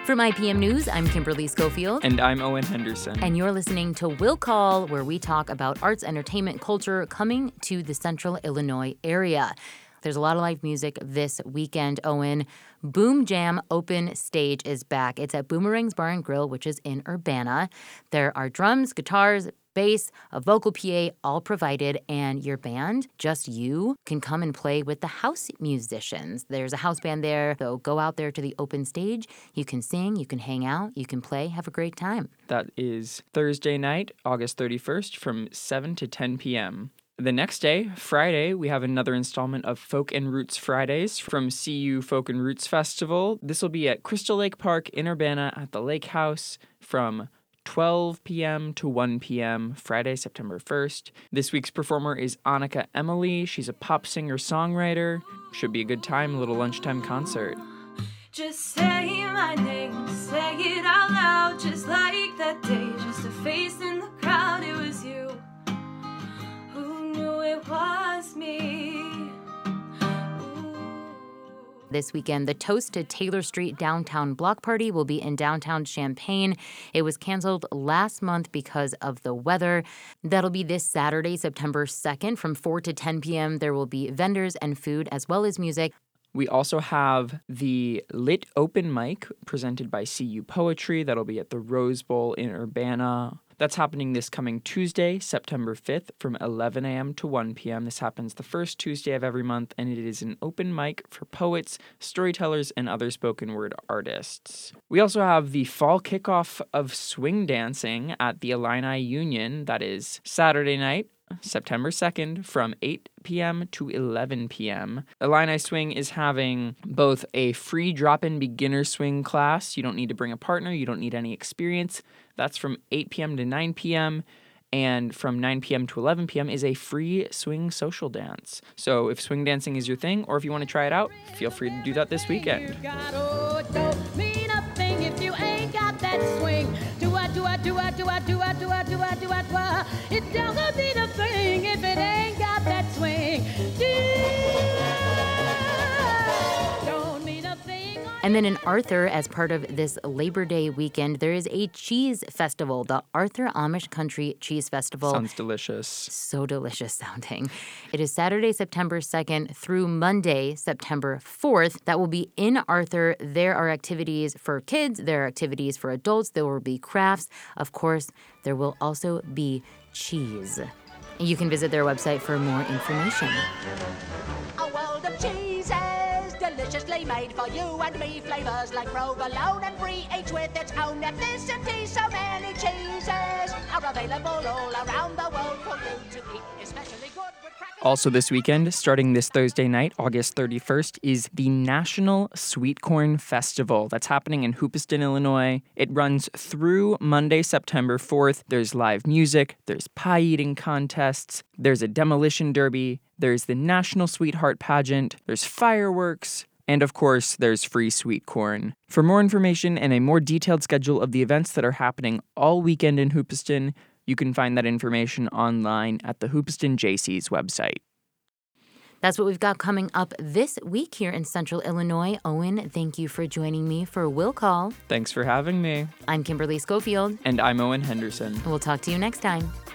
From IPM News, I'm Kimberly Schofield. And I'm Owen Henderson. And you're listening to Will Call, where we talk about arts, entertainment, culture coming to the central Illinois area. There's a lot of live music this weekend, Owen. Boom Jam Open Stage is back. It's at Boomerang's Bar and Grill, which is in Urbana. There are drums, guitars, bass, a vocal PA, all provided, and your band, just you, can come and play with the house musicians. There's a house band there, so go out there to the open stage. You can sing, you can hang out, you can play, have a great time. That is Thursday night, August 31st, from 7 to 10 p.m. The next day, Friday, we have another installment of Folk and Roots Fridays from CU Folk and Roots Festival. This will be at Crystal Lake Park in Urbana at the Lake House from 12 p.m. to 1 p.m. Friday, September 1st. This week's performer is Annika Emily. She's a pop singer-songwriter. Should be a good time, a little lunchtime concert. Just say my name, say it out loud, just like that day, just a face in the crowd, it was you. Who knew it was me? This weekend, the Toast to Taylor Street Downtown Block Party will be in downtown Champaign. It was canceled last month because of the weather. That'll be this Saturday, September 2nd, from 4 to 10 p.m. There will be vendors and food as well as music. We also have the Lit Open Mic presented by CU Poetry. That'll be at the Rose Bowl in Urbana. That's happening this coming Tuesday, September 5th, from 11 a.m. to 1 p.m. This happens the first Tuesday of every month, and it is an open mic for poets, storytellers, and other spoken word artists. We also have the fall kickoff of swing dancing at the Illini Union. That is Saturday night, September 2nd, from 8 p.m. to 11 p.m. Illini Swing is having both a free drop-in beginner swing class. You don't need to bring a partner. You don't need any experience. That's from 8 p.m. to 9 p.m. And from 9 p.m. to 11 p.m. is a free swing social dance. So if swing dancing is your thing, or if you want to try it out, feel free to do that this weekend. It doesn't mean a thing if it ain't got that swing. Don't mean a thing. And then in Arthur, as part of this Labor Day weekend, there is a cheese festival, the Arthur Amish Country Cheese Festival. Sounds delicious. So delicious sounding. It is Saturday, September 2nd through Monday, September 4th. That will be in Arthur. There are activities for kids. There are activities for adults. There will be crafts. Of course, there will also be cheese. You can visit their website for more information. A world of cheeses, deliciously made for you and me. Flavors like provolone and brie, each with its own ethnicity. So many cheeses are available all around the world for you to eat, especially good with crackers. Also this weekend, starting this Thursday night, August 31st, is the National Sweet Corn Festival. That's happening in Hoopeston, Illinois. It runs through Monday, September 4th. There's live music, there's pie eating contests, there's a demolition derby, there's the National Sweetheart Pageant, there's fireworks, and of course, there's free sweet corn. For more information and a more detailed schedule of the events that are happening all weekend in Hoopeston, you can find that information online at the Hoopeston JC's website. That's what we've got coming up this week here in Central Illinois. Owen, thank you for joining me for Will Call. Thanks for having me. I'm Kimberly Schofield. And I'm Owen Henderson. We'll talk to you next time.